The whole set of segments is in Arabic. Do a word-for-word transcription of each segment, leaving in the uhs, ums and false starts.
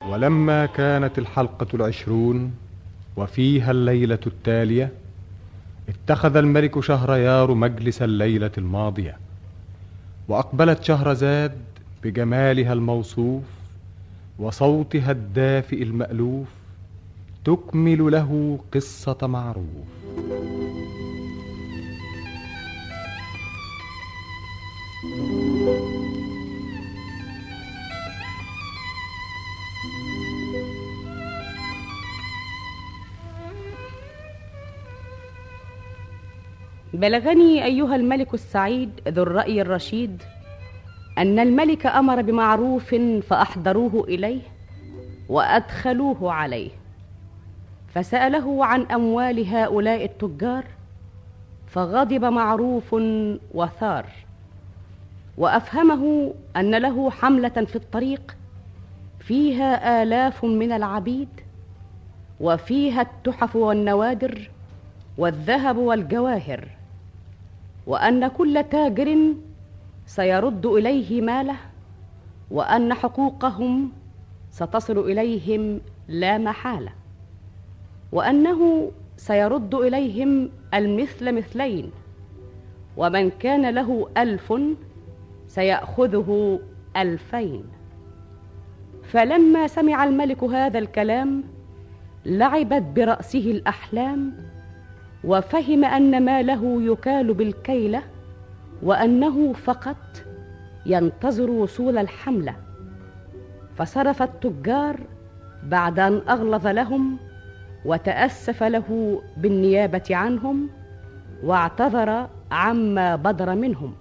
ولما كانت الحلقة العشرون وفيها الليلة التالية، اتخذ الملك شهريار مجلس الليلة الماضية، وأقبلت شهرزاد بجمالها الموصوف وصوتها الدافئ المألوف تكمل له قصة معروف. بلغني أيها الملك السعيد ذو الرأي الرشيد أن الملك أمر بمعروف فأحضروه إليه وأدخلوه عليه، فسأله عن أموال هؤلاء التجار، فغضب معروف وثار، وأفهمه أن له حملة في الطريق فيها آلاف من العبيد، وفيها التحف والنوادر والذهب والجواهر، وأن كل تاجر سيرد إليه ماله، وأن حقوقهم ستصل إليهم لا محالة، وأنه سيرد إليهم المثل مثلين، ومن كان له ألف سيأخذه ألفين. فلما سمع الملك هذا الكلام لعبت برأسه الأحلام، وفهم أن ماله يكال بالكيلة، وأنه فقط ينتظر وصول الحملة. فصرف التجار بعد أن أغلظ لهم وتأسف له بالنيابة عنهم، واعتذر عما بدر منهم.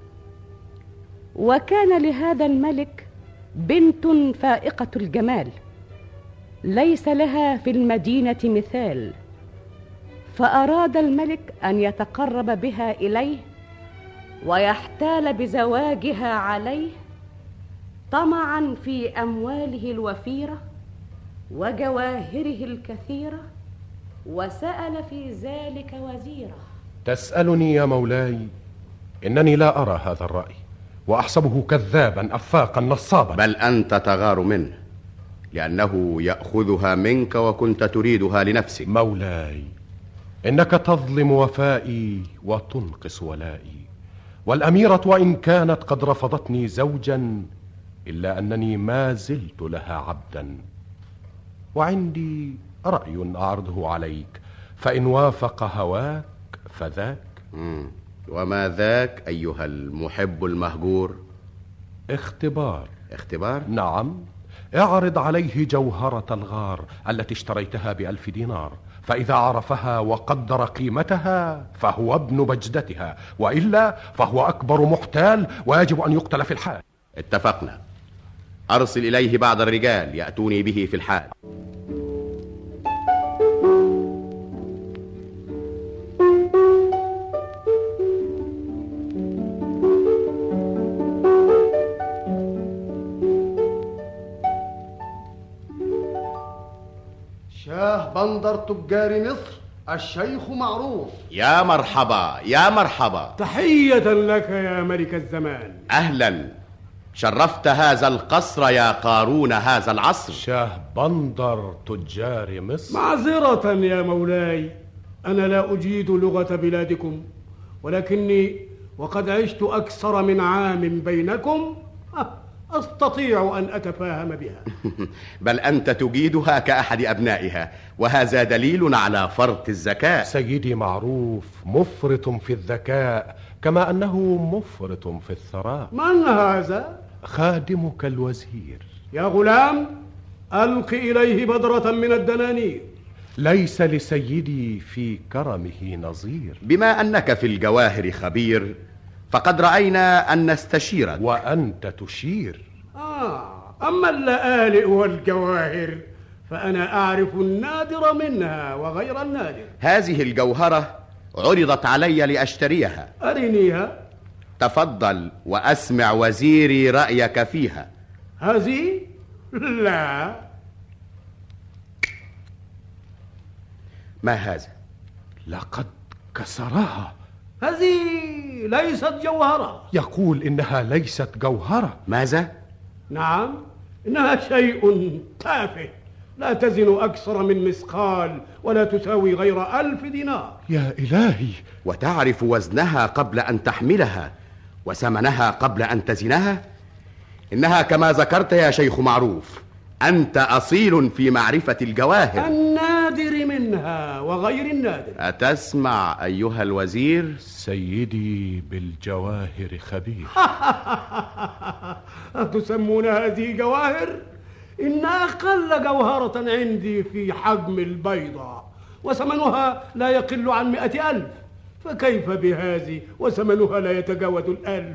وكان لهذا الملك بنت فائقة الجمال ليس لها في المدينة مثال، فأراد الملك أن يتقرب بها إليه ويحتال بزواجها عليه، طمعا في أمواله الوفيرة وجواهره الكثيرة، وسأل في ذلك وزيره. تسألني يا مولاي؟ إنني لا أرى هذا الرأي، وأحسبه كذابا أفاقا نصابا. بل أنت تغار منه، لأنه يأخذها منك وكنت تريدها لنفسك. مولاي، إنك تظلم وفائي وتنقص ولائي، والأميرة وإن كانت قد رفضتني زوجا إلا أنني ما زلت لها عبدا. وعندي رأي أعرضه عليك، فإن وافق هواك فذاك. مم. وما ذاك أيها المحب المهجور؟ اختبار. اختبار؟ نعم، اعرض عليه جوهرة الغار التي اشتريتها بألف دينار، فإذا عرفها وقدر قيمتها فهو ابن بجدتها، وإلا فهو أكبر محتال ويجب أن يقتل في الحال. اتفقنا. أرسل إليه بعض الرجال يأتوني به في الحال. شاه بندر تجار مصر الشيخ معروف. يا مرحبا يا مرحبا. تحية لك يا ملك الزمان. أهلا، شرفت هذا القصر يا قارون هذا العصر. شاه بندر تجار مصر. معذرة يا مولاي، أنا لا أجيد لغة بلادكم، ولكني وقد عشت أكثر من عام بينكم أستطيع أن أتفاهم بها. بل أنت تجيدها كأحد أبنائها، وهذا دليل على فرط الذكاء. سيدي معروف مفرط في الذكاء كما أنه مفرط في الثراء. من هذا؟ خادمك الوزير. يا غلام، ألق إليه بدرة من الدنانير. ليس لسيدي في كرمه نظير. بما أنك في الجواهر خبير، فقد رأينا أن نستشيرك. وأنت تشير. آه، أما اللآلئ والجواهر فأنا أعرف النادر منها وغير النادر. هذه الجوهرة عرضت علي لأشتريها. أرنيها. تفضل وأسمع وزيري رأيك فيها. هذه؟ لا. ما هذا؟ لقد كسرها. هذه ليست جوهرة. يقول إنها ليست جوهرة. ماذا؟ نعم، إنها شيء تافه لا تزن أكثر من مثقال ولا تساوي غير ألف دينار. يا إلهي! وتعرف وزنها قبل أن تحملها وثمنها قبل أن تزنها. إنها كما ذكرت يا شيخ معروف، أنت أصيل في معرفة الجواهر، النادر منها وغير النادر. أتسمع أيها الوزير؟ سيدي بالجواهر خبير. أتسمون هذه جواهر؟ إن أقل جوهرة عندي في حجم البيضة وثمنها لا يقل عن مئة ألف، فكيف بهذه وثمنها لا يتجاوز الألف؟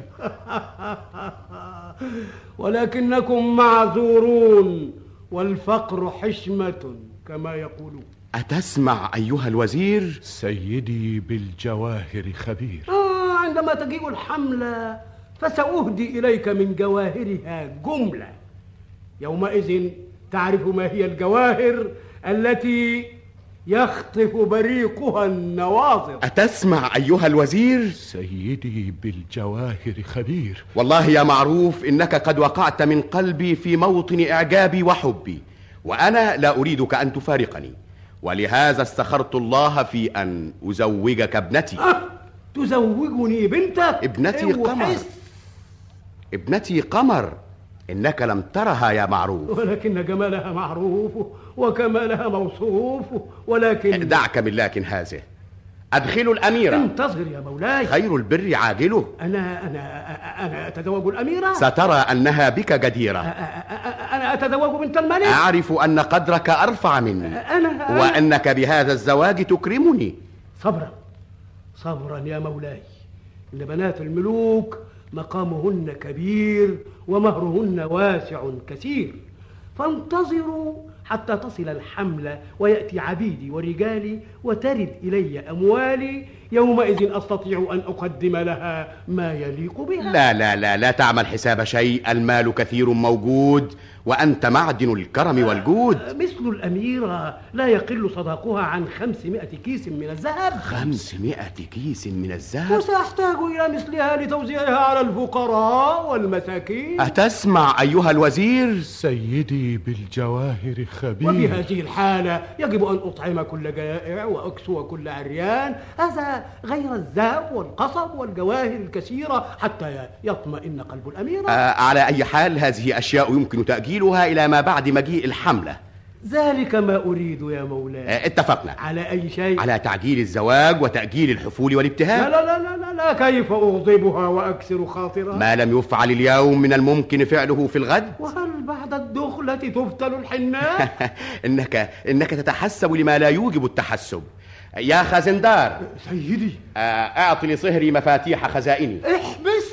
ولكنكم معذورون، والفقر حشمة كما يقولون. أتسمع أيها الوزير؟ سيدي بالجواهر خبير. آه عندما تجيء الحملة فسأهدي إليك من جواهرها جملة، يومئذ تعرف ما هي الجواهر التي يخطف بريقها النواظر. أتسمع أيها الوزير؟ سيدي بالجواهر خبير. والله يا معروف إنك قد وقعت من قلبي في موطن إعجابي وحبي، وأنا لا أريدك أن تفارقني، ولهذا استخرت الله في أن أزوجك ابنتي. أه تزوجني بنتك؟ ابنتي قمر. ابنتي قمر، إنك لم ترها يا معروف. ولكن جمالها معروف وكمالها موصوف، ولكن دعك من لكن هذه. أدخلوا الأميرة. انتظر يا مولاي، خير البر عاجله. أنا أنا أنا أتزوج الأميرة؟ سترى أنها بك جديرة. أنا أتزوج بنت الملك؟ أعرف أن قدرك أرفع مني، أنا, أنا وأنك بهذا الزواج تكرمني. صبرا صبرا يا مولاي، إن بنات الملوك مقامهن كبير ومهرهن واسع كثير، فانتظروا حتى تصل الحملة ويأتي عبيدي ورجالي وترد إلي أموالي، يومئذ أستطيع أن أقدم لها ما يليق بها. لا لا لا لا تعمل حساب شيء، المال كثير موجود وأنت معدن الكرم والجود. مثل الأميرة لا يقل صداقها عن خمسمائة كيس من الذهب. خمسمائة كيس من الذهب؟ وسأحتاج إلى مثلها لتوزيعها على الفقراء والمساكين. أتسمع أيها الوزير؟ سيدي بالجواهر خبير. وبهذه الحالة يجب أن أطعم كل جائع وأكسو كل عريان، هذا غير الذهب والقصب والجواهر الكثيرة حتى يطمئن قلب الأميرة. آه على أي حال هذه أشياء يمكن تأجيلها إلى ما بعد مجيء الحملة. ذلك ما أريد يا مولاي. آه اتفقنا. على أي شيء؟ على تعجيل الزواج وتأجيل الحفول والابتهال. لا لا لا لا, لا كيف أغضبها وأكسر خاطرها؟ ما لم يفعل اليوم من الممكن فعله في الغد. وهل بعد الدخلة تفتل الحناء؟ إنك إنك تتحسب لما لا يوجب التحسب. يا خزندار. سيدي. آه أعطي لصهري مفاتيح خزائني. احبس.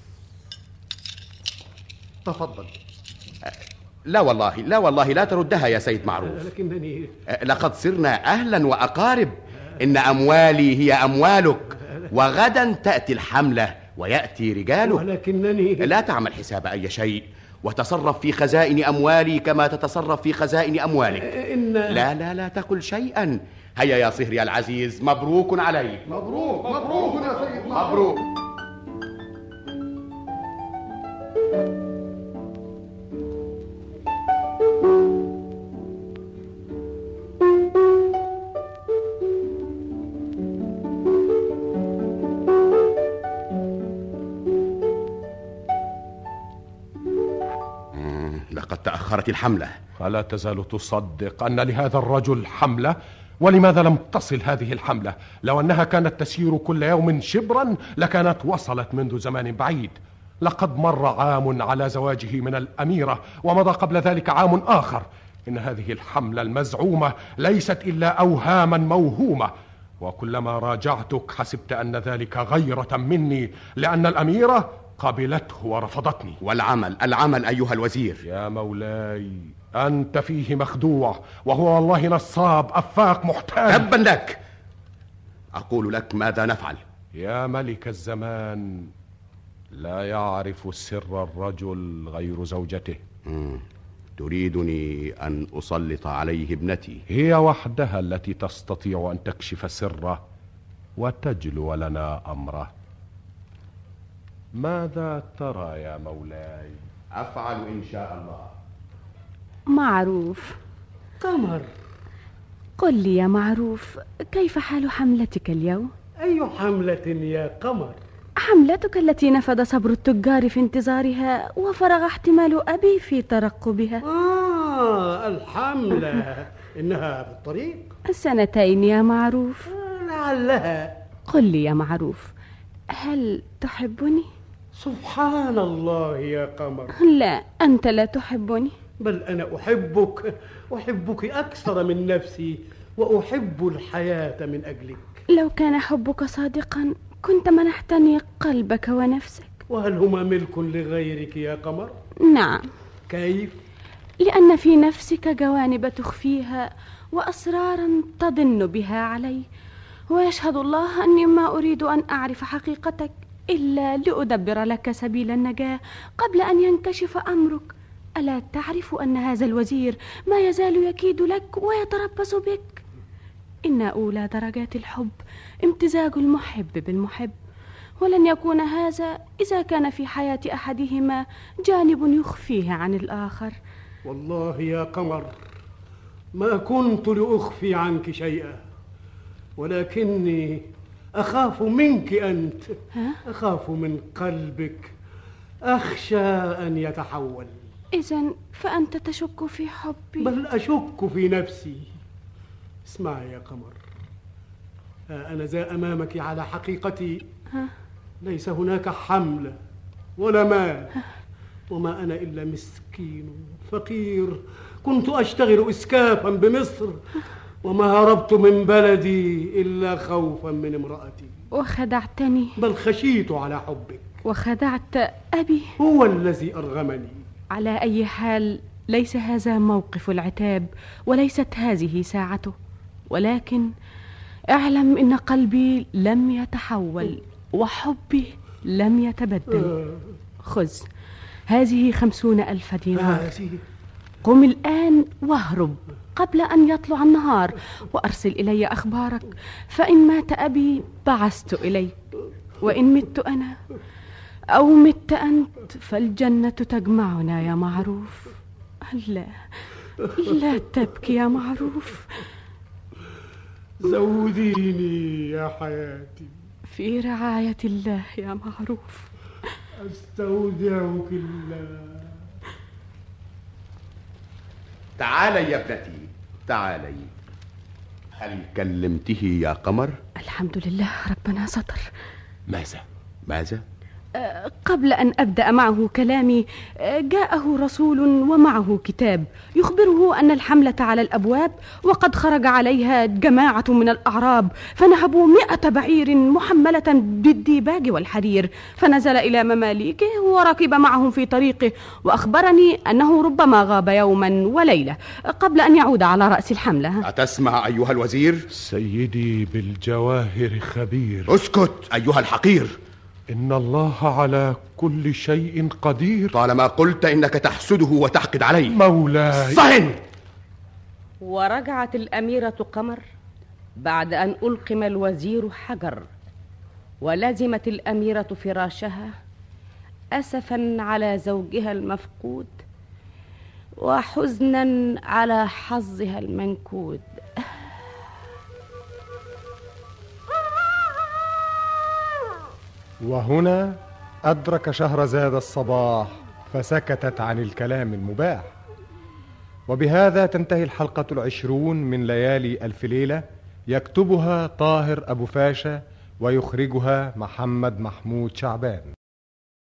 تفضل. لا والله لا والله لا تردها يا سيد معروف. لكنني لقد صرنا أهلا وأقارب. إن أموالي هي أموالك، وغدا تأتي الحملة ويأتي رجالك. ولكنني لا تعمل حساب أي شيء، وتصرف في خزائن أموالي كما تتصرف في خزائن أموالك. إن... لا لا لا تقل شيئا. هيا يا صهري العزيز، مبروك عليك. مبروك مبروك يا سيد. مبروك. لقد تأخرت الحملة. ألا تزال تصدق أن لهذا الرجل حملة؟ ولماذا لم تصل هذه الحملة؟ لو أنها كانت تسير كل يوم شبرا لكانت وصلت منذ زمان بعيد. لقد مر عام على زواجه من الأميرة، ومضى قبل ذلك عام آخر. إن هذه الحملة المزعومة ليست إلا أوهاما موهومة، وكلما راجعتك حسبت أن ذلك غيرة مني، لأن الأميرة قبلته ورفضتني. والعمل العمل أيها الوزير. يا مولاي أنت فيه مخدوع، وهو والله نصاب أفاق محتال. تبا لك. أقول لك ماذا نفعل؟ يا ملك الزمان، لا يعرف سر الرجل غير زوجته. مم. تريدني أن أسلط عليه ابنتي؟ هي وحدها التي تستطيع أن تكشف سره وتجلو لنا أمره. ماذا ترى يا مولاي؟ أفعل إن شاء الله. معروف. قمر، قل لي يا معروف، كيف حال حملتك اليوم؟ أي حملة يا قمر؟ حملتك التي نفد صبر التجار في انتظارها وفرغ احتمال أبي في ترقبها. آه الحملة إنها بالطريق. سنتين يا معروف. آه لعلها. قل لي يا معروف، هل تحبني؟ سبحان الله يا قمر. لا، أنت لا تحبني. بل أنا أحبك، أحبك أكثر من نفسي، وأحب الحياة من أجلك. لو كان حبك صادقا كنت منحتني قلبك ونفسك. وهل هما ملك لغيرك يا قمر؟ نعم. كيف؟ لأن في نفسك جوانب تخفيها وأسرارا تضن بها علي، ويشهد الله أني ما أريد أن أعرف حقيقتك إلا لأدبر لك سبيل النجاة قبل أن ينكشف أمرك. ألا تعرف أن هذا الوزير ما يزال يكيد لك ويتربص بك؟ إن أولى درجات الحب امتزاج المحب بالمحب، ولن يكون هذا إذا كان في حياة أحدهما جانب يخفيه عن الآخر. والله يا قمر ما كنت لأخفي عنك شيئا، ولكني أخاف منك أنت. أخاف من قلبك، أخشى أن يتحول. إذن فأنت تشك في حبي؟ بل أشك في نفسي. اسمعي يا قمر، أنا ذا أمامك على حقيقتي. ها؟ ليس هناك حملة ولا مال، وما أنا إلا مسكين فقير كنت أشتغل إسكافا بمصر، وما هربت من بلدي إلا خوفا من امرأتي. وخدعتني. بل خشيت على حبك. وخدعت أبي. هو الذي أرغمني. على أي حال ليس هذا موقف العتاب، وليست هذه ساعته، ولكن اعلم إن قلبي لم يتحول وحبي لم يتبدل. خذ هذه خمسون ألف دينار. قم الآن واهرب قبل أن يطلع النهار، وأرسل إلي أخبارك، فإن مات أبي بعثت إليك، وإن مت أنا أو مت أنت فالجنة تجمعنا يا معروف. لا لا تبكي يا معروف. زوديني يا حياتي. في رعاية الله يا معروف. أستودعك الله. تعالي يا ابنتي، تعالي. هل كلمته يا قمر؟ الحمد لله، ربنا ستر. ماذا؟ ماذا؟ قبل أن أبدأ معه كلامي جاءه رسول ومعه كتاب يخبره أن الحملة على الأبواب، وقد خرج عليها جماعة من الأعراب فنهبوا مئة بعير محملة بالديباج والحرير، فنزل إلى مماليكه وركب معهم في طريقه، وأخبرني أنه ربما غاب يوما وليلة قبل أن يعود على رأس الحملة. أتسمع أيها الوزير؟ سيدي بالجواهر خبير. اسكت أيها الحقير. إن الله على كل شيء قدير. طالما قلت إنك تحسده وتحقد عليه. مولاي. صهن. ورجعت الأميرة قمر بعد أن ألقم الوزير حجر، ولزمت الأميرة فراشها أسفا على زوجها المفقود وحزنا على حظها المنكود. وهنا أدرك شهرزاد الصباح فسكتت عن الكلام المباح. وبهذا تنتهي الحلقة العشرون من ليالي ألف ليلة، يكتبها طاهر أبو فاشا ويخرجها محمد محمود شعبان.